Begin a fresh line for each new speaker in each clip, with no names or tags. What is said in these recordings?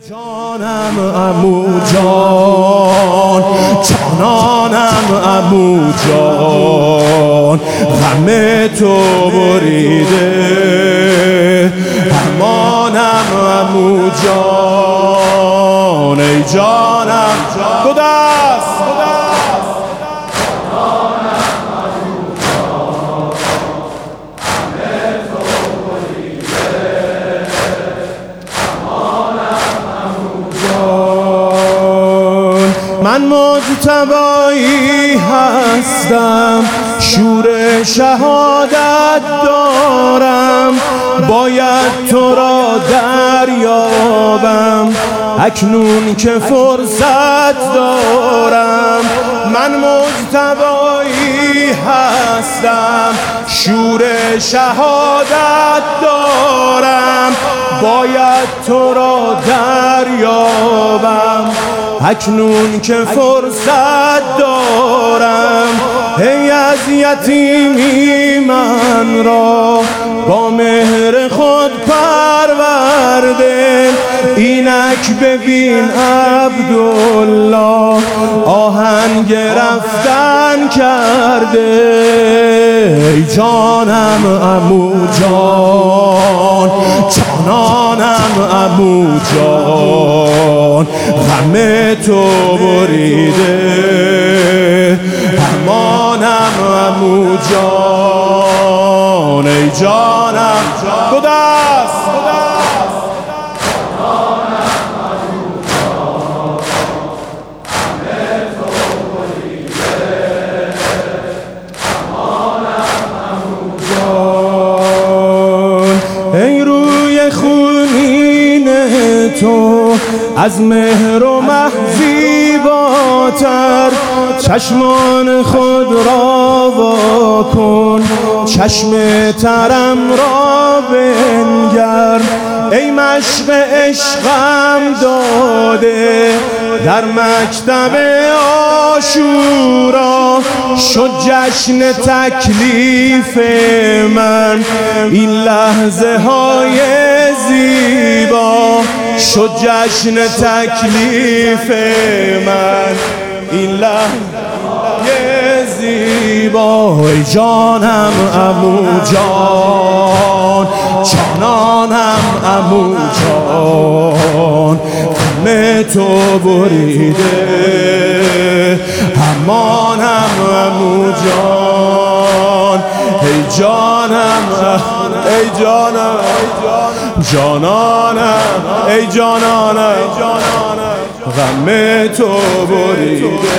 جانم عمو جان، جانانم عمو جان، غم تو بریده امانم عمو جان، ای جانم دو دست من مجتبایی هستم، شور شهادت دارم، باید تو را دریابم اکنون که فرصت دارم. من مجتبایی هستم، شور شهادت دارم، باید تو را دریابم اکنون که فرصت دارم. ای از یتیمی من را با مهر خود پرورده، اینک ببین عبدالله آهنگ رفتن کرده. ای جانم عمو جان، جانانم عمو جان، غم تو بریده امانم عمو جان، ای جانم دو دست تو از مهر و محزیباتر، چشمان خود را وا کن، چشم ترم را بنگر. ای مشق عشقم داده در مکتب عاشورا، شد جشن تکلیف من این لحظه های زیبا، شد جشن تکلیف من این لحظه زیبا. ای جانم عمو جان، جانانم عمو جان، غم تو بریده امانم عمو جان، ای جانم ای جانم جانانم ای جانانم غم تو بریده.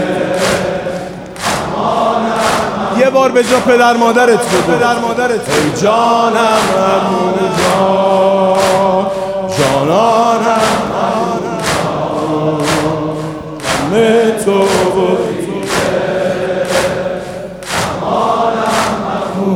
یه بار به جا پدر مادرت بگو، ای جانم عمو جان، جانانم غم تو بریده امانم عمو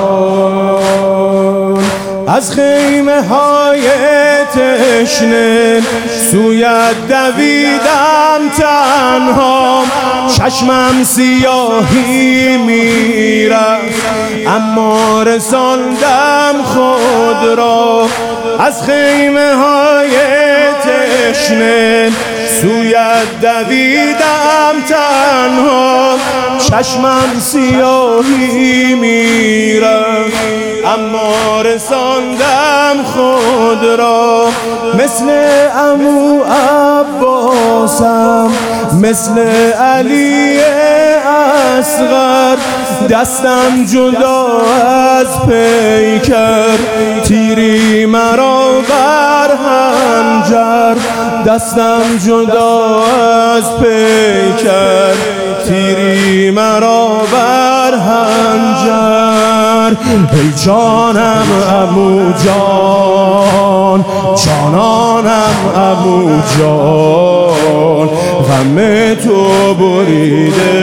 جان. از خیمه های تشنه سویت دویدم تنها، چشمم سیاهی میرفت اما رساندم خود را. از خیمه های تشنه سویت دویدم تنها، چشمم سیاهی میرفت اما رساندم خود را. مثل عمو عباسم، مثل علی اصغر، دستم جدا از پیکر، تیری مرا بر حنجر، دستم جدا از پیکر، تیری مرا بر حنجر. ای جانم عمو جان، جانانم عمو جان، غم تو بریده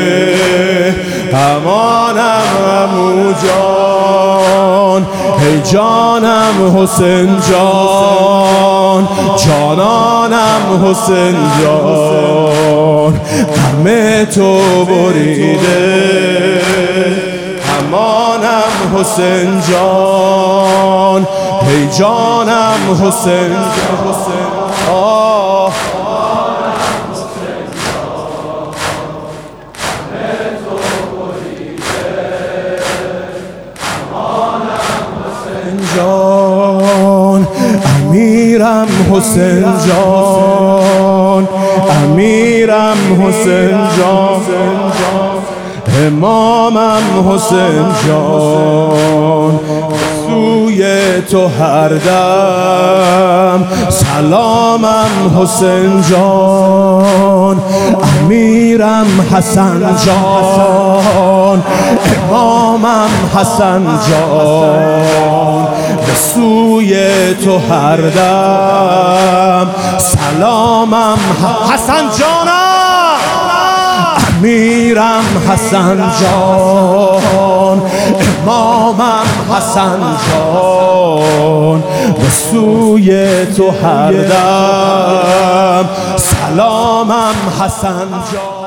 امانم عمو جان، ای جانم حسین جان، جانانم حسین جان، غم تو بریده امانم حسین جان، ای جانم حسین جان. جان امیرم حسین جان، امیرم حسین جان، امامم حسین جان، سوی تو هر دم سلامم حسین جان، امیرم حسن جان، امامم حسن جان، به سوی تو هر دم سلامم حسن جانم، امیرم حسن جان، امامم حسن جان، به سوی تو هر دم سلامم حسن جان.